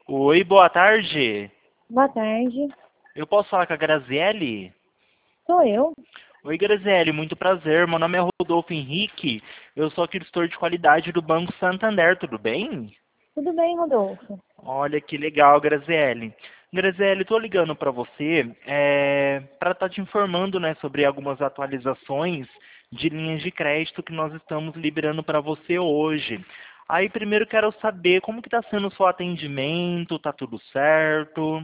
Oi, boa tarde. Boa tarde. Eu posso falar com a Graziele? Sou eu. Oi, Graziele, muito prazer. Meu nome é Rodolfo Henrique. Eu sou aqui gestor de qualidade do Banco Santander, tudo bem? Tudo bem, Rodolfo? Olha que legal, Graziele. Graziele, estou ligando para você para estar te informando, né, sobre algumas atualizações de linhas de crédito que nós estamos liberando para você hoje. Aí, primeiro quero saber como que está sendo o seu atendimento, tá tudo certo?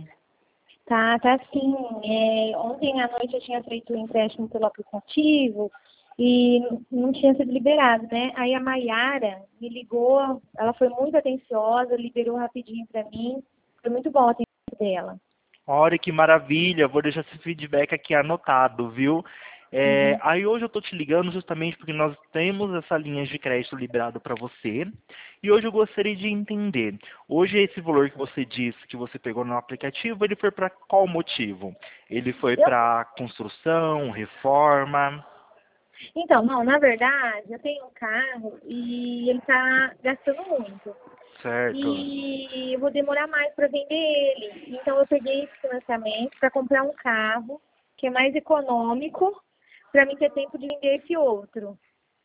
Tá sim. Ontem à noite eu tinha feito o empréstimo pelo aplicativo e não tinha sido liberado, né? Aí a Maiara me ligou, ela foi muito atenciosa, liberou rapidinho para mim. Foi muito bom o atendimento dela. Olha que maravilha, vou deixar esse feedback aqui anotado, viu? Uhum. Aí hoje eu estou te ligando justamente porque nós temos essa linha de crédito liberado para você. E hoje eu gostaria de entender. Hoje esse valor que você disse que você pegou no aplicativo, ele foi para qual motivo? Ele foi Eu, para construção, reforma? então, não, na verdade, eu tenho um carro e ele tá gastando muito. Certo. E eu vou demorar mais para vender ele. Então eu peguei esse financiamento para comprar um carro que é mais econômico para mim ter tempo de vender esse outro,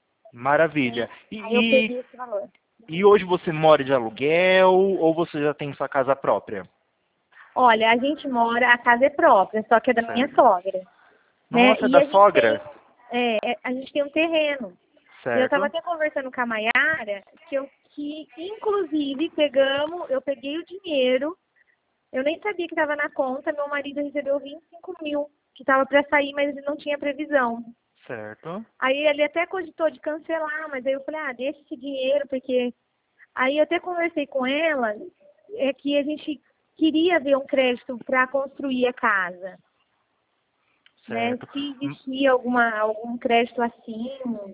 né? Maravilha. Aí eu peguei esse valor. E hoje você mora de aluguel ou você já tem sua casa própria? Olha, a gente mora, a casa é própria, só que é da minha Certo. sogra, né? Nossa, é E da a gente sogra? tem, a gente tem um terreno. E eu estava Certo. até conversando com a Maiara que inclusive eu peguei o dinheiro. Eu nem sabia que estava na conta. Meu marido recebeu 25 mil, que estava para sair, mas ele não tinha previsão. Certo. Aí ele até cogitou de cancelar, mas aí eu falei, deixa esse dinheiro, porque... Aí eu até conversei com ela, é que a gente queria ver um crédito para construir a casa, né? Certo. Se existia algum crédito assim.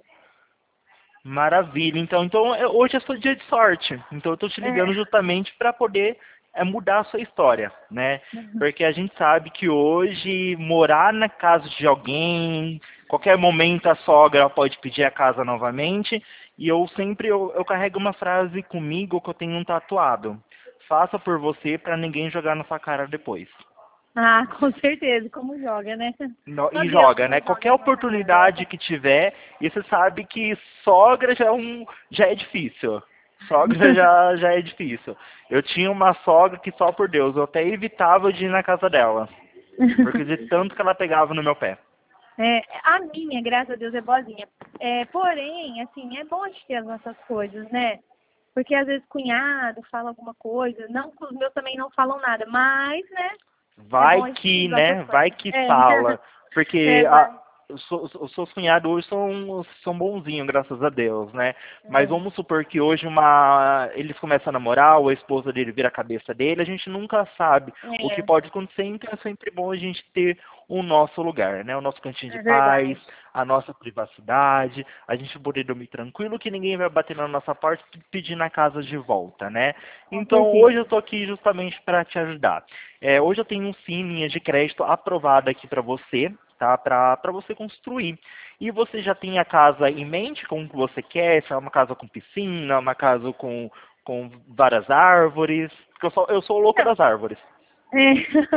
Maravilha. Hoje é seu dia de sorte. Então eu estou te ligando É. justamente para poder mudar a sua história, né? Porque a gente sabe que hoje morar na casa de alguém, qualquer momento a sogra pode pedir a casa novamente. E eu carrego uma frase comigo que eu tenho um tatuado. Faça por você para ninguém jogar na sua cara depois. Com certeza, como joga, né? Só E Deus joga, que não né? joga Qualquer na nossa cara. oportunidade que tiver, e você sabe que sogra já é difícil. Sogra já é difícil. Eu tinha uma sogra que só por Deus, eu até evitava de ir na casa dela, porque de tanto que ela pegava no meu pé. A minha, graças a Deus, é boazinha. Porém, assim, é bom a gente ter as nossas coisas, né? Porque às vezes cunhado fala alguma coisa, não que os meus também não falam nada, mas, né? É bom Vai a gente ter que, as nossas né? Vai coisas. que fala. Porque Vai. os seus cunhados hoje são bonzinhos, graças a Deus, né? Mas É, vamos supor que hoje eles começam a namorar, ou a esposa dele vira a cabeça dele, a gente nunca sabe o que é, pode acontecer, então é sempre bom a gente ter o nosso lugar, né? O nosso cantinho de é paz, verdade. a nossa privacidade, a gente poder dormir tranquilo, que ninguém vai bater na nossa porta pedindo a casa de volta, né? Com Então hoje eu certeza. estou aqui justamente para te ajudar. Hoje eu tenho sim linha de crédito aprovada aqui para você, tá? Para você construir. E você já tem a casa em mente, como que você quer? Se é uma casa com piscina, uma casa com várias árvores? Porque eu sou o louco Não, das árvores. é.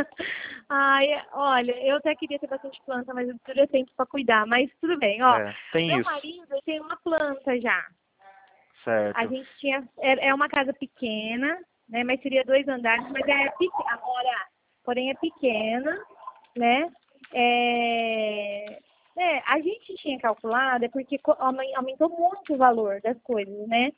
Olha, eu até queria ter bastante planta, mas eu não teria tempo para cuidar. Mas tudo bem, ó. Tem Meu isso, marido ele tem uma planta já. A certo. gente tinha. É uma casa pequena, né? Mas seria 2 andares, mas é pequena. Agora, porém é pequena, né? A gente tinha calculado, é porque aumentou muito o valor das coisas, né?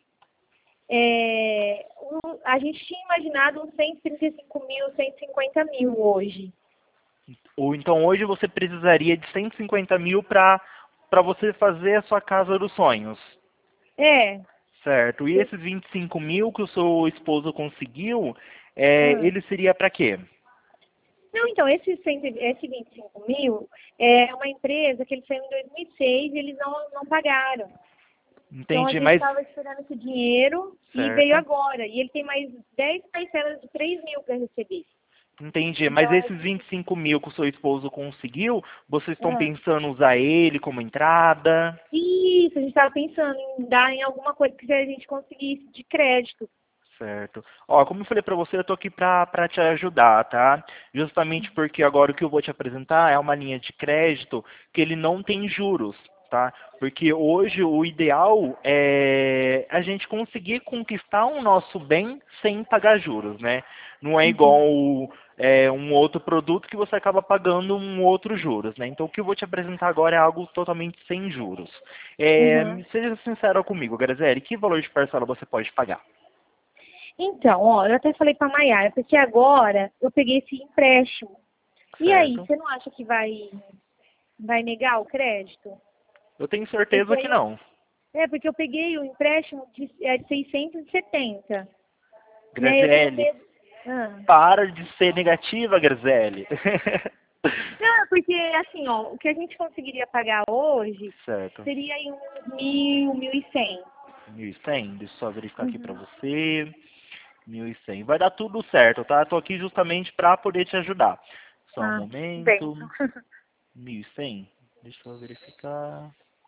A gente tinha imaginado uns 135 mil, 150 mil hoje. Ou então hoje você precisaria de 150 mil para você fazer a sua casa dos sonhos. É. Certo. E esses 25 mil que o seu esposo conseguiu, Ah. ele seria para quê? Não, então, esse 25 mil é uma empresa que eles saíram em 2006 e eles não pagaram. Então, a Entendi, gente mas... estava esperando esse dinheiro e veio Certo. agora. E ele tem mais 10 parcelas de 3 mil para receber. Entendi, mas Então, esses 25 mil que o seu esposo conseguiu, vocês estão ah, pensando em usar ele como entrada? isso, a gente estava pensando em dar em alguma coisa que a gente conseguisse de crédito. Certo. Ó, como eu falei pra você, eu tô aqui pra te ajudar, tá? Justamente porque agora o que eu vou te apresentar é uma linha de crédito que ele não tem juros, tá? Porque hoje o ideal é a gente conseguir conquistar o nosso bem sem pagar juros, né? Não é igual um outro produto que você acaba pagando um outro juros, né? Então o que eu vou te apresentar agora é algo totalmente sem juros. Uhum. Seja sincero comigo, Graziele, que valor de parcela você pode pagar? Então, ó, eu até falei pra Maiara, porque agora eu peguei esse empréstimo. E aí, Certo? você não acha que vai negar o crédito? Eu tenho Porque certeza que aí não. porque eu peguei o empréstimo de 670, né? Eu tenho Graziele, medo. Ah. para de ser negativa, Graziele. Não, porque assim, ó, o que a gente conseguiria pagar hoje Certo. seria aí uns 1.100. 1.100, deixa eu só verificar aqui pra Uhum. você. 1.100. Vai dar tudo certo, tá? Tô aqui justamente pra poder te ajudar. Só um Ah, bem. momento. 1.100. Deixa eu verificar.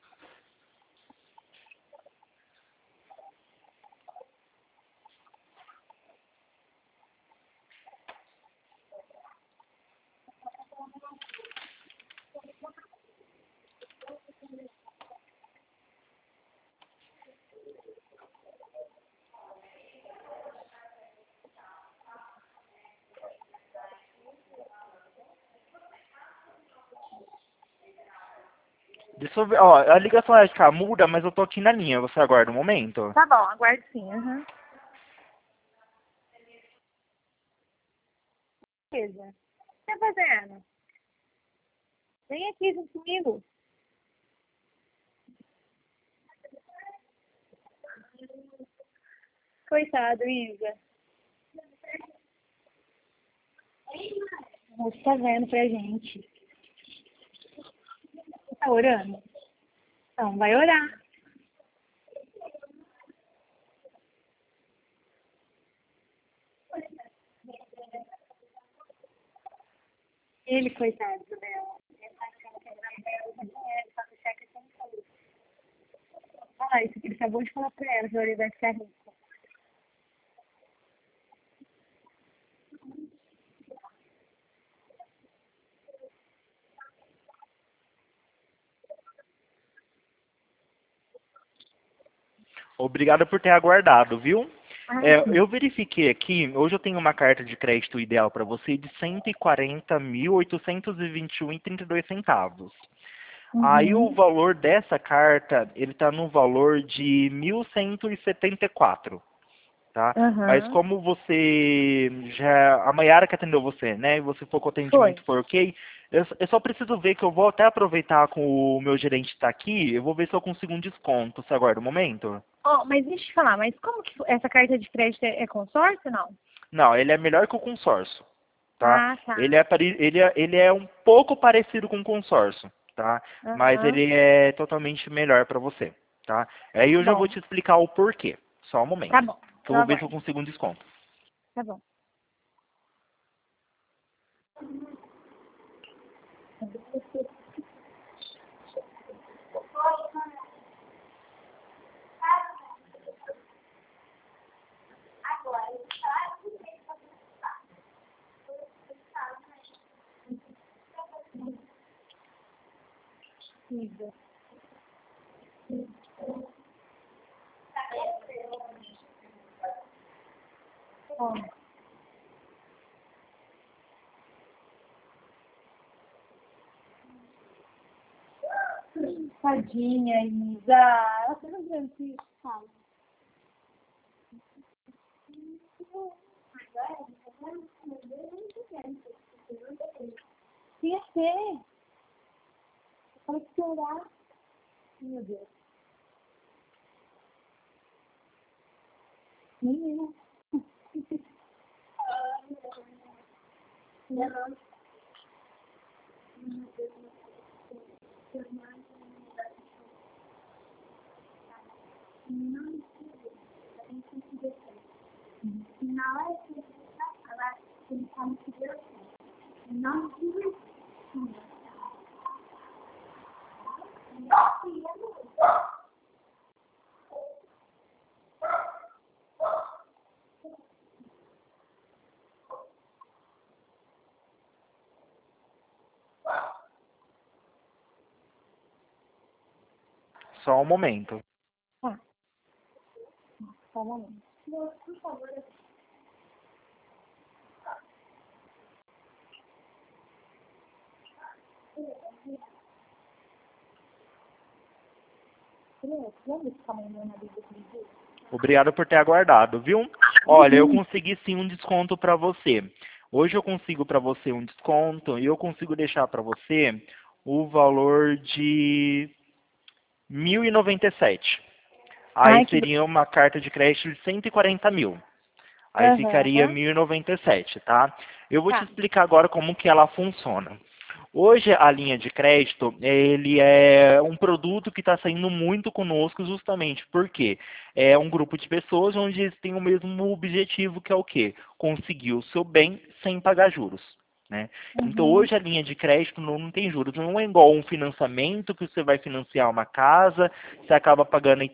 Deixa eu ver. Ó, a ligação vai ficar muda, mas eu tô aqui na linha. Você aguarda um momento? Tá bom, aguarde sim. Uhum. Beleza. O que tá fazendo? Vem aqui junto comigo. Coitado, Isa. O moço tá vendo pra gente. Você tá orando? Então, vai orar. Ele, coitado dela. Ele tá achando que ele vai ganhar muito dinheiro, só que o cheque sem saúde. Olha isso que ele acabou de falar pra ela, que ele vai ficar rico. Obrigado por ter aguardado, viu? Ah, sim. Eu verifiquei aqui, hoje eu tenho uma carta de crédito ideal para você de 140.821,32 centavos. Aí o Uhum. valor dessa carta, ele está no valor de 1.174, tá? Mas Aham. como você já, a Mayara que atendeu você, né? E você for com o Foi. atendimento for ok, eu só preciso ver que eu vou até aproveitar com o meu gerente estar aqui, eu vou ver se eu consigo um desconto. Você aguarda um momento? Ó, mas deixa eu te falar, mas como que essa carta de crédito é consórcio ou não? Não, ele é melhor que o consórcio, tá? Ah, tá. Ele é um pouco parecido com o consórcio, tá? Mas Aham. ele é totalmente melhor para você, tá? Aí Tá eu já vou bom. te explicar o porquê. Só um Tá momento, bom. que eu Eu vou ver se eu aguardo. consigo um desconto. Tá bom. Isa. Ó, tadinha, Isa. Ela tá fazendo isso, fala. Tinha que ser. Para chorar. Meu Deus. Menina. Não. Na hora que ele está falando, ele está me pedindo não tive Só um momento. Tá. Só um momento. Por favor. Obrigado por ter aguardado, viu? Olha, eu consegui sim um desconto para você. Hoje eu consigo para você um desconto e eu consigo deixar para você o valor de 1.097. Aí Ai, que... seria uma carta de crédito de 140 mil. Aí ficaria Aham. 1.097, tá? Eu vou te Tá. explicar agora como que ela funciona. Hoje a linha de crédito, ele é um produto que está saindo muito conosco justamente porque é um grupo de pessoas onde eles têm o mesmo objetivo que é o quê? Conseguir o seu bem sem pagar juros. Né? Então Uhum. hoje a linha de crédito não tem juros, não é igual um financiamento que você vai financiar uma casa, você acaba pagando em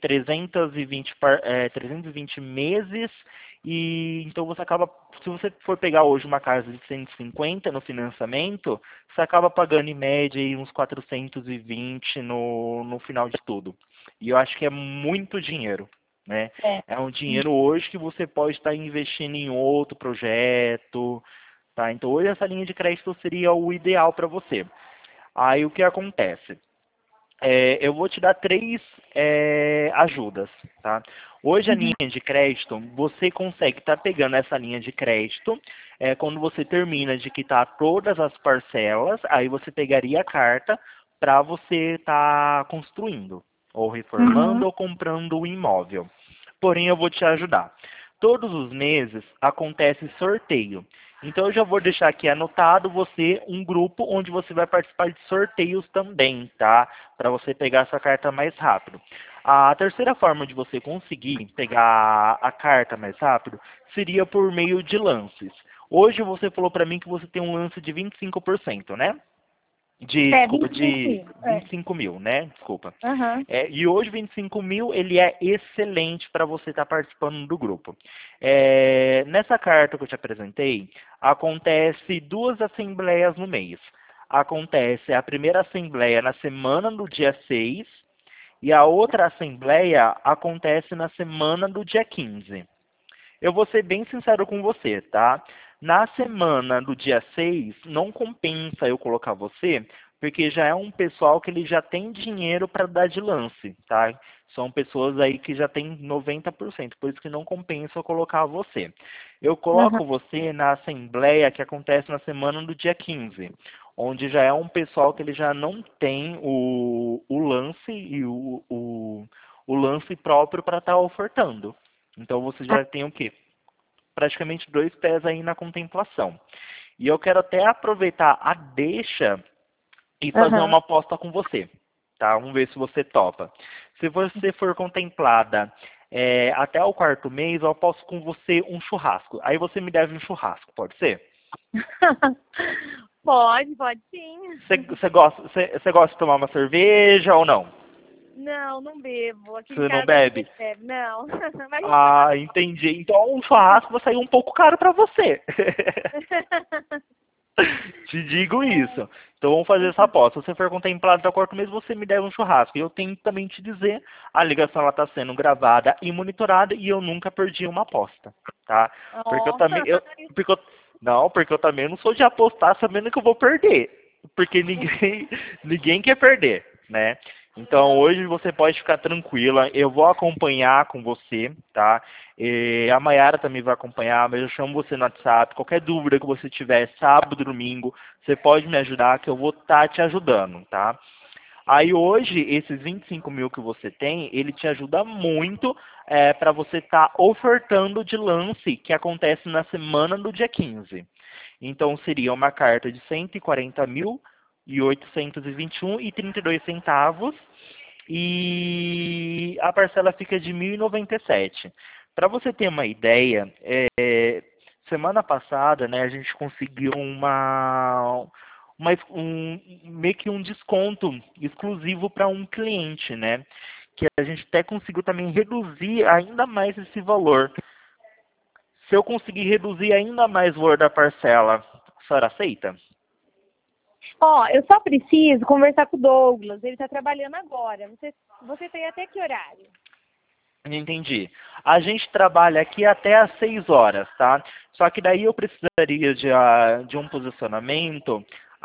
320 meses e então você acaba, se você for pegar hoje uma casa de 150 no financiamento, você acaba pagando em média aí uns 420 no final de tudo. E eu acho que é muito dinheiro, né? É. É um dinheiro hoje que você pode estar investindo em outro projeto, tá? Então hoje essa linha de crédito seria o ideal para você. Aí o que acontece? Eu vou te dar três ajudas, tá? Hoje a Uhum. linha de crédito, você consegue estar pegando essa linha de crédito, quando você termina de quitar todas as parcelas, aí você pegaria a carta para você estar construindo, ou reformando Uhum. ou comprando o imóvel. Porém, eu vou te ajudar. Todos os meses acontece sorteio. Então eu já vou deixar aqui anotado você um grupo onde você vai participar de sorteios também, tá? Para você pegar essa carta mais rápido. A terceira forma de você conseguir pegar a carta mais rápido seria por meio de lances. Hoje você falou para mim que você tem um lance de 25%, né? Desculpa, 25 de mil. É. 25 mil, né? Desculpa. Aham. E hoje 25 mil, ele é excelente para você estar participando do grupo. Nessa carta que eu te apresentei, acontece duas assembleias no mês. Acontece a primeira assembleia na semana do dia 6 e a outra assembleia acontece na semana do dia 15. Eu vou ser bem sincero com você, tá? Na semana do dia 6, não compensa eu colocar você, porque já é um pessoal que ele já tem dinheiro para dar de lance, tá? São pessoas aí que já tem 90%, por isso que não compensa eu colocar você. Eu Aham. coloco você na assembleia que acontece na semana do dia 15, onde já é um pessoal que ele já não tem o lance e o lance próprio para estar ofertando. Então você já tem o quê? Praticamente dois pés aí na contemplação. E eu quero até aproveitar a deixa e fazer Aham. uma aposta com você. Tá? Vamos ver se você topa. Se você for contemplada até o quarto mês, eu aposto com você um churrasco. Aí você me deve um churrasco, pode ser? Pode sim. Você gosta de tomar uma cerveja ou não? Não, não bebo. Aqui em Você não casa ninguém bebe? bebe. Não. Mas a gente pode Ah, entendi. Então um churrasco vai sair um pouco caro para você. Te digo isso. Então vamos fazer essa aposta. Se você for contemplado até o quarto mês, você me deve um churrasco. E eu tenho que também te dizer, a ligação está sendo gravada e monitorada e eu nunca perdi uma aposta, tá? Porque eu Ó. também, porque eu também não sou de apostar sabendo que eu vou perder. Porque ninguém quer perder, né? Então Não. hoje você pode ficar tranquila, eu vou acompanhar com você, tá? A Mayara também vai acompanhar, mas eu chamo você no WhatsApp. Qualquer dúvida que você tiver, sábado, domingo, você pode me ajudar, que eu vou estar te ajudando, tá? Aí hoje, esses 25 mil que você tem, ele te ajuda muito para você estar ofertando de lance que acontece na semana do dia 15. Então seria uma carta de 140 mil e 821,32 centavos e a parcela fica de 1.097. Para você ter uma ideia, semana passada, né, a gente conseguiu meio que um desconto exclusivo para um cliente, né? Que a gente até conseguiu também reduzir ainda mais esse valor. Se eu conseguir reduzir ainda mais o valor da parcela, a senhora aceita? Ó, eu só preciso conversar com o Douglas. Ele tá trabalhando agora. Você tem até que horário? Entendi. A gente trabalha aqui até às 6 horas, tá? Só que daí eu precisaria de um posicionamento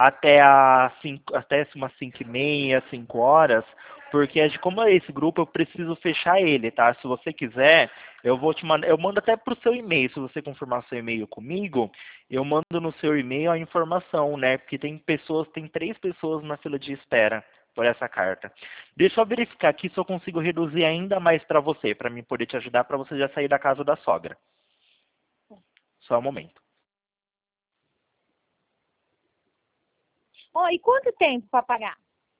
até umas 5h30, 5 horas, porque como é esse grupo, eu preciso fechar ele, tá? Se você quiser, eu vou te mandar, eu mando até pro seu e-mail, se você confirmar seu e-mail comigo, eu mando no seu e-mail a informação, né? Porque tem 3 pessoas na fila de espera por essa carta. Deixa eu verificar aqui se eu consigo reduzir ainda mais para você, para mim poder te ajudar, para você já sair da casa da sogra. Só um momento. Ó, e quanto tempo para pagar?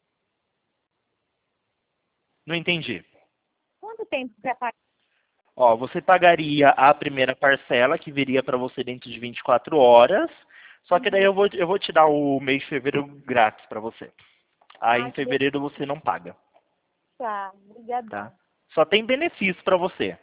Não entendi. Quanto tempo para pagar? Ó, você pagaria a primeira parcela, que viria para você dentro de 24 horas, só que daí eu vou te dar o mês de fevereiro grátis para você. Aí em Ah, que fevereiro você não paga, tá. Obrigadão. tá? Só tem benefício para você.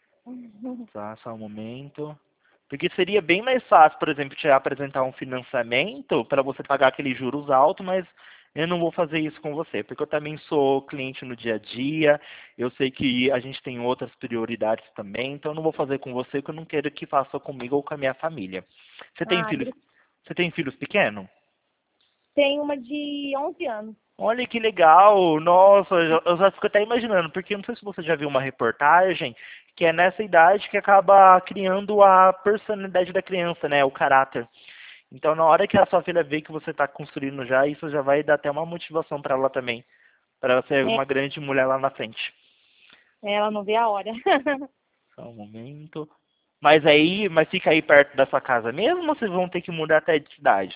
Tá, só um momento. Porque seria bem mais fácil, por exemplo, te apresentar um financiamento para você pagar aqueles juros altos, mas eu não vou fazer isso com você, porque eu também sou cliente no dia a dia, eu sei que a gente tem outras prioridades também, então eu não vou fazer com você que eu não quero que faça comigo ou com a minha família. Você tem Ah, filhos, você tem filhos pequenos? tem uma de 11 anos. Olha que legal! Nossa, eu já fico até imaginando, porque não sei se você já viu uma reportagem que é nessa idade que acaba criando a personalidade da criança, né? O caráter. Então, na hora que a sua filha vê que você está construindo já, isso já vai dar até uma motivação para ela também, para ela ser É, uma grande mulher lá na frente. ela não vê a hora. Só um momento. Mas fica aí perto da sua casa mesmo ou vocês vão ter que mudar até de cidade?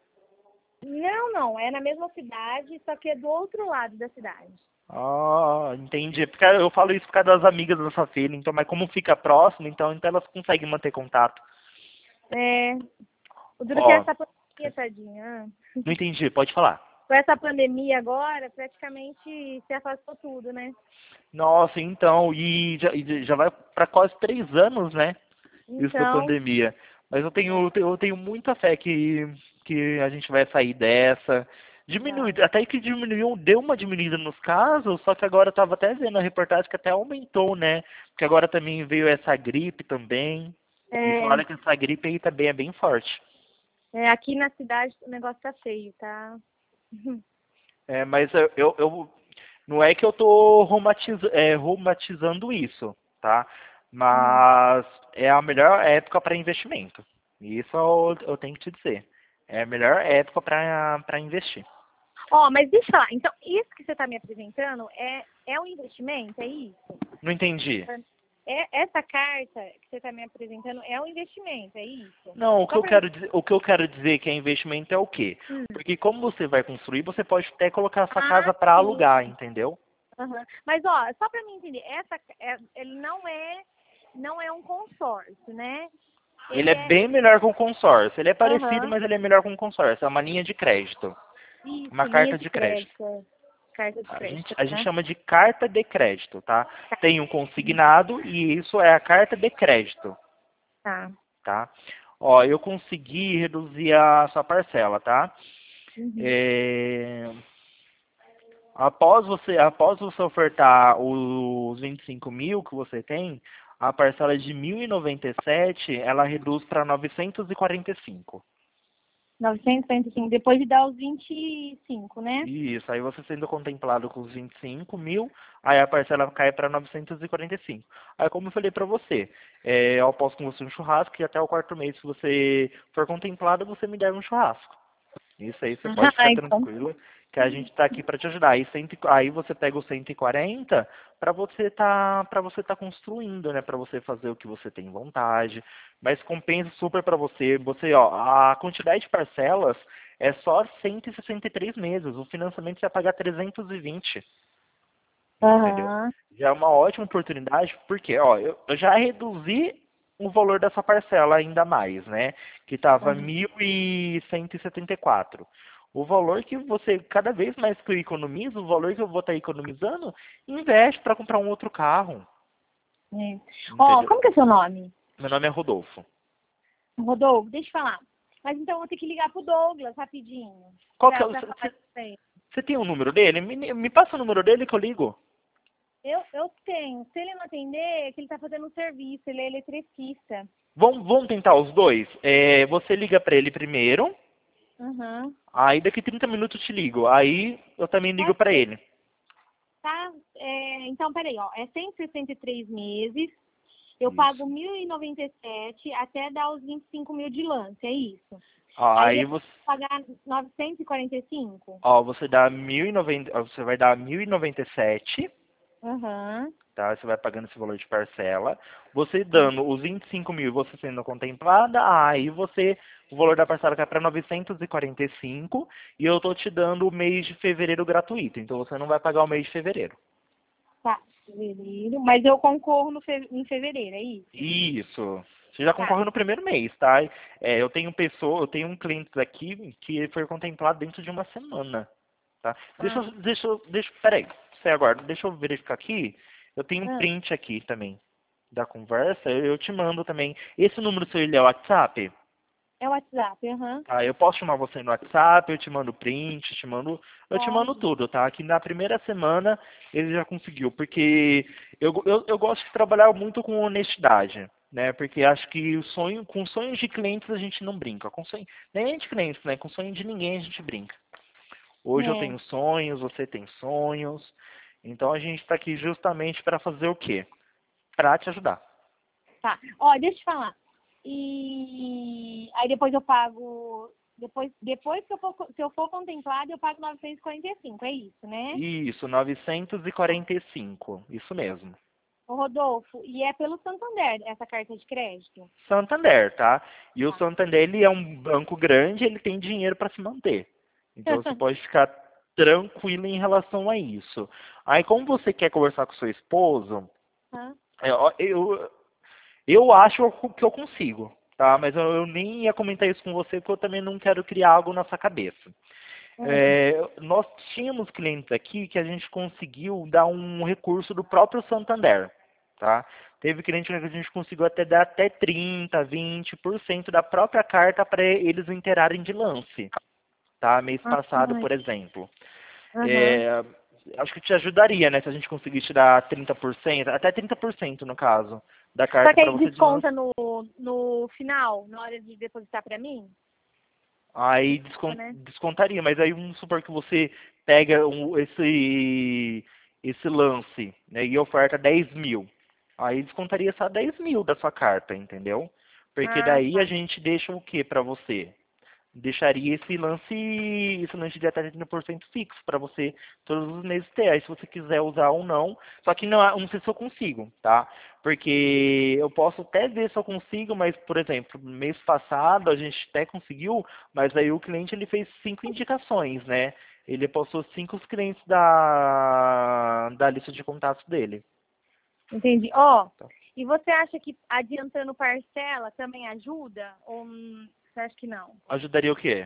Não. É na mesma cidade, só que é do outro lado da cidade. Ah, entendi. Porque eu falo isso por causa das amigas da sua filha, então, mas como fica próximo, então elas conseguem manter contato. É, o duro que é Ó, essa pandemia, tadinha. não entendi, pode falar. Com essa pandemia agora, praticamente se afastou tudo, né? Nossa, então, e já vai para quase 3 anos, né? Isso da Então, pandemia. Mas eu tenho muita fé que a gente vai sair dessa. Diminuiu, vai. até que diminuiu, deu uma diminuída nos casos, só que agora eu estava até vendo a reportagem que até aumentou, né? Porque agora também veio essa gripe também. E É, falaram que essa gripe aí também é bem forte. aqui na cidade o negócio tá feio, tá? É, mas não é que eu tô romantizando isso, tá? Uhum. Mas é a melhor época para investimento. Isso eu tenho que te dizer. É a melhor época para investir. Ó, mas deixa eu falar. Então, isso que você está me apresentando é um investimento, é isso? Não entendi. Essa carta que você está me apresentando é um investimento, é isso? Não, Só para mim. o que eu quero dizer que é investimento é o quê? Hum. Porque como você vai construir, você pode até colocar a sua Ah, casa para sim. alugar, entendeu? Aham. Mas, ó, só para mim entender, ele não é um consórcio, né? Ele Ele é é. bem melhor com o consórcio. Ele é parecido, Aham. mas ele é melhor com o consórcio. É uma linha de crédito. Isso, Uma linha carta de de crédito. crédito. Carta de A gente, crédito, a gente né? chama de carta de crédito, tá? Tem um consignado e isso é a carta de crédito, Tá. tá? Ó, eu consegui reduzir a sua parcela, tá? Uhum. É, após você ofertar os 25 mil que você tem, a parcela de 1.097, ela reduz para 945. 945, depois de dar os 25, né? Isso, aí você sendo contemplado com os 25 mil, aí a parcela cai para 945. Aí como eu falei para você, eu aposto com você um churrasco e até o quarto mês, se você for contemplado, você me deve um churrasco. Isso aí você pode ficar Então, tranquilo, que a gente está aqui para te ajudar. Aí você pega os 140 para você tá construindo, né? Para você fazer o que você tem vontade. Mas compensa super para você. Ó, a quantidade de parcelas é só 163 meses. O financiamento você vai pagar 320, entendeu? aham. Já é uma ótima oportunidade, porque ó, eu já reduzi o valor dessa parcela ainda mais, né? Que estava Aham. 1.174. O valor que você, cada vez mais que eu economizo, o valor que eu vou estar economizando, investe para comprar um outro carro, É. Ó, entendeu? como que é seu nome? Meu nome é Rodolfo. Rodolfo, deixa eu falar. Mas então eu vou ter que ligar pro Douglas rapidinho. Qual que é Pra falar isso pra ele. Você tem o número dele? Me passa o número dele que eu ligo. Eu tenho. Se ele não atender, é que ele tá fazendo um serviço, ele é eletricista. Vamos tentar os dois? Você liga pra ele primeiro, Uhum. aí daqui 30 minutos eu te ligo. Aí eu também ligo Pode pra ser, ele. tá? Então, peraí, ó. É 163 meses. Eu Isso. pago 1.097 até dar os 25 mil de lance, é isso. Ó, Aí aí depois você, eu vou pagar 945. você dá 1.090, você vai dar 1.097, Aham. tá? Você vai pagando esse valor de parcela. Você dando os 25 mil, você sendo contemplada, aí o valor da parcela cai para 945 e eu tô te dando o mês de fevereiro gratuito. Então você não vai pagar o mês de fevereiro. Tá, fevereiro. Mas eu concorro em fevereiro, é isso? Isso. Você já Tá. concorre no primeiro mês, tá? Eu tenho um cliente aqui que foi contemplado dentro de uma semana, tá? Ah, Peraí, você aguarda, deixa eu verificar aqui. Eu tenho um ah. print aqui também da conversa, eu te mando também. Esse número seu, ele é o WhatsApp? É o WhatsApp, aham. Tá, eu posso chamar você no WhatsApp, eu te mando print, eu te mando Pode. tudo, tá? Que na primeira semana ele já conseguiu, porque eu gosto de trabalhar muito com honestidade, né? Porque acho que com sonhos de clientes a gente não brinca, nem de clientes, né? Com sonho de ninguém a gente brinca. Hoje eu É, tenho sonhos, você tem sonhos, então a gente está aqui justamente para fazer o quê? Para te ajudar. tá. Ó, deixa eu te falar. E aí depois eu pago. Depois que se eu for contemplado, eu pago 945, é isso, né? Isso, 945, isso mesmo. Ô, Rodolfo, e é pelo Santander essa carta de crédito? Santander, tá? E o Tá. Santander, ele é um banco grande, ele tem dinheiro para se manter. Então você pode ficar tranquilo em relação a isso. Aí, como você quer conversar com seu esposo, Hã? eu acho que eu consigo, tá? Mas eu nem ia comentar isso com você, porque eu também não quero criar algo na sua cabeça. Hum. Nós tínhamos clientes aqui que a gente conseguiu dar um recurso do próprio Santander, tá? Teve cliente que a gente conseguiu dar até 30, 20% da própria carta para eles inteirarem de lance, tá? Mês passado, Ai. por exemplo. Aham. É, acho que te ajudaria, né? Se a gente conseguisse dar 30%, até 30% no caso, da Só carta que para aí você de lance. desconta no final, na hora de depositar pra mim? Aí Desconta, né? descontaria, mas aí vamos supor que você pega esse lance, né, e oferta 10 mil. Aí descontaria só 10 mil da sua carta, entendeu? Porque Ah, daí a tá. gente deixa o que para você? Deixaria esse lance de até 30% fixo para você todos os meses ter. Aí se você quiser usar ou não, só que não sei se eu consigo, tá? Porque eu posso até ver se eu consigo, mas, por exemplo, mês passado a gente até conseguiu, mas aí o cliente ele fez 5 indicações, né? Ele passou 5 clientes da lista de contatos dele. Entendi. Ó, Tá? e você acha que adiantando parcela também ajuda? Ou você acha que não? Ajudaria o quê?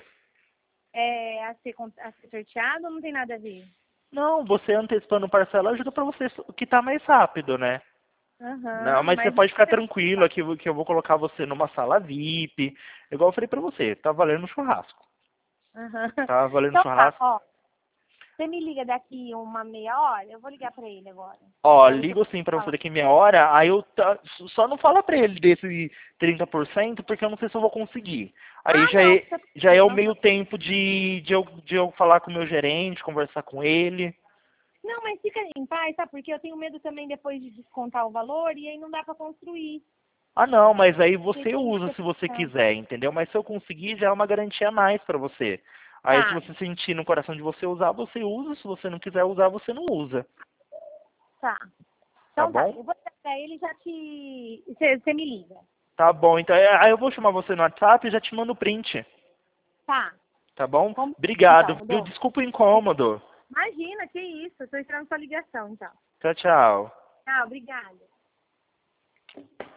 A ser sorteado ou não tem nada a ver? Não, você antecipando parcela ajuda para você quitar mais rápido, né? Não, Aham, mas você mas pode ficar tranquilo aqui que eu vou colocar você numa sala VIP. Igual eu falei pra você, tá valendo um churrasco. aham. Tá valendo um Então tá, churrasco. ó. Você me liga daqui uma meia hora? Eu vou ligar pra ele agora. Ó, Pra ver se eu ligo sim pra você falo. daqui meia hora, aí só não fala pra ele desse 30%, porque eu não sei se eu vou conseguir. Aí Ah, não. já é o meio tempo de eu falar com o meu gerente, conversar com ele. Não, mas fica em paz, sabe? Porque eu tenho medo também depois de descontar o valor e aí não dá pra construir. Ah, não, mas aí Porque você tem que usa ser. se você Ah, quiser, entendeu? Mas se eu conseguir, já é uma garantia a mais pra você. Aí se tá, você sentir no coração de você usar, você usa. Se você não quiser usar, você não usa. tá. Tá Então tá, bom? eu vou ligar pra ele e já te. Você me liga. Tá bom, então aí eu vou chamar você no WhatsApp e já te mando o print. Tá. Tá bom? Como então, Obrigado, viu? Rodolfo? Desculpa o incômodo. Imagina, que isso. Eu tô esperando sua ligação, então. Tchau, tchau. Tchau, obrigada.